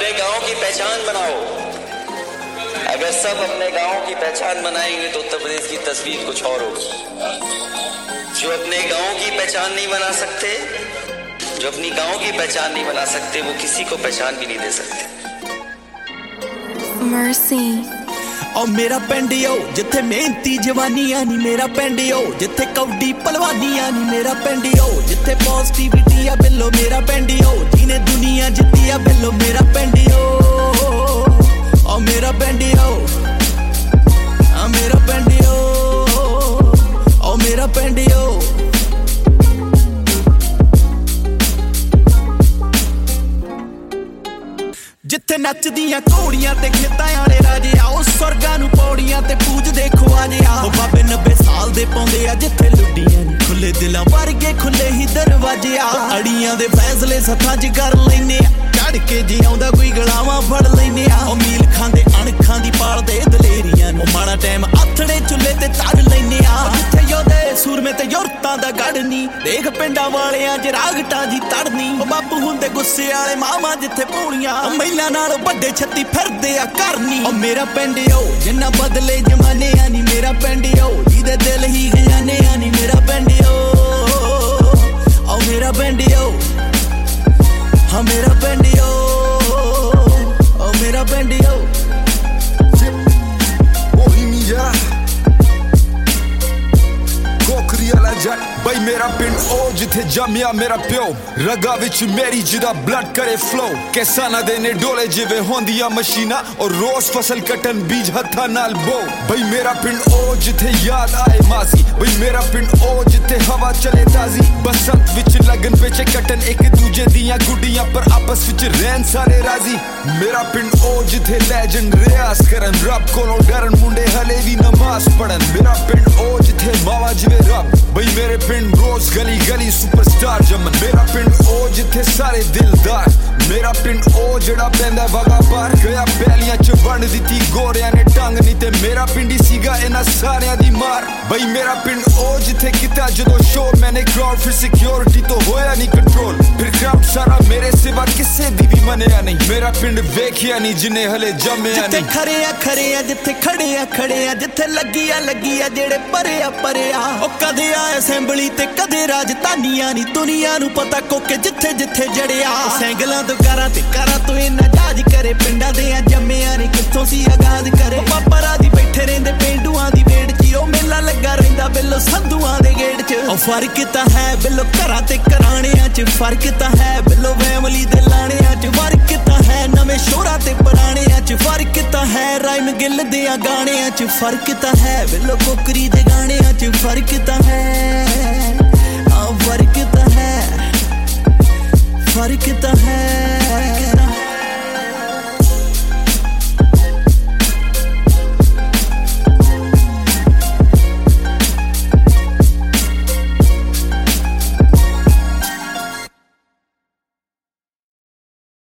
अपने गांव की पहचान बनाओ। अगर सब अपने गांव की पहचान बनाएंगे तो उत्तर प्रदेश की तस्वीर कुछ और होगी। जो अपने गांव की पहचान नहीं बना सकते, जो अपनी गांव की पहचान नहीं बना सकते, वो किसी को पहचान भी नहीं दे सकते। Mercy ओ मेरा पिंड ओ जिथे मेहनती जवानियां नी, मेरा पिंड ओ जिथे कौडी पलवानियां नी, मेरा पिंड ओ जिथे पॉजिटिविटी आ बिल्लो, मेरा पिंड ओ जिने दुनिया जित्ती आ बिल्लो, मेरा पिंड ओ मेरा पिंड ओ मेरा पिंड ओ मेरा पिंड ओ। जिथे नचदियां घोड़ियां ते खेतां आले राजे आओ, स्वर्गां नूं पौड़ियां ते पूजदे ख्वाजे आ। ओ बाबे 90 साल दे पौंदे आ जिथे लुड्डियां नी, खुले दिलां वर्गे खुले ही दरवाजे आ। अड़ियां दे फैसले सथां च कर लैने आ, चढ़ के जी आउंदा कोई गलावां फड़ लैने आ। ओ मील खांदे अणखां दी पालदे दलेरियां नूं, माड़ा टाइम आथणे चुੱਲੇ ते तड़ लैने आ। जिथे योधे सूरमे ते युरतां दा गढ़ नी, देख पिंडां वालियां च रागटां दी तड़नी। ओ बापू हुंदे गुस्से आले मावां जिथे भूलियां, महिलां नाल वड्डे छत्ती फिरदे आ करनी। ओ मेरा पिंड ओ जिन्ना बदले जमाने आ नी, मेरा पिंड ओ जिहदे दिल ही खजाने आ नी, मेरा पिंड ओ मेरा पिंड ओ हाँ मेरा पिंड ओ मेरा पिंड ओ। बई मेरा पिंड ओ जिथे जमिया मेरा प्यो, रगा विच मेरी जिदा ब्लड करे फ्लो। किसाना दे ने डोले जिवे होंदिया मशीना, और रोज फसल कटन बीज हथा नाल बो। बई मेरा पिंड ओ जिथे याद आए माजी, बई मेरा पिंड ओ जिथे हवा चले ताजी। बसंत विच लगन विच कटन एक दूजे दियां गुड्डियां, पर आपस विच रहन सारे राजी। मेरा पिंड ओ जिथे लेजेंड रियाज करन, रब कोलों डरन मुंडे हले भी नमाज पढ़न। मेरा पिंड ओ जिथे मावा जिवे रब, बई मेरे पिंड रोज गली गली सुपरस्टार जमन। मेरा पिंड ओ जिथे सारे दिलदार, मेरा पिंड ओ जड़ा पैंदा वगा पार। गया पैलियां च वंड दित्ती गोरियां ने टंग नी, ते मेरा पिंड ही सीगा इन्हां सारियां दी मार। बई मेरा पिंड ओ जिथे किता जदों शोर, मैंने क्राउड फिर सिक्योरिटी तो होया नहीं कंट्रोल। फिर क्राउड सारा मेरे सिवा किसे दी भी मनिया नहीं, मेरा पिंड वेखिया नहीं जिन्हें हले जम्मिया नहीं। जिथे खरे आ जिथे खड़े आ, जिथे लगी आ जेड़े परे आ। ओ कदे आ असेंबली ते कदे राजधानियां नी, दुनिया नूं पता कोके जिथे जिथे जड़िया। सैंगलां तो कारां ते कारां तो इन्ना जाज करे, पिंडां दे आ जम्मिया नी कित्थों सी आगाज करे। पापा राजी बैठे रहिंदे पेंडूआं दी वेड़ च, ओ मेला लगा रहिंदा बिल्लो संधूआं दे गेड़ च। ओ फर्क तां है बिल्लो घरां ते घराणियां च, फर्क तां है बिल्लो फैमली दे लाणियां च। फर्क तां है नवें शोरां ते पुराणियां च, फर्क तां है राइम गिल दे गाणियां च। फर्क तां है बिल्लो कोकरी दे गाणियां च, फर्क तां है फर्क तां है, फर्क तां है।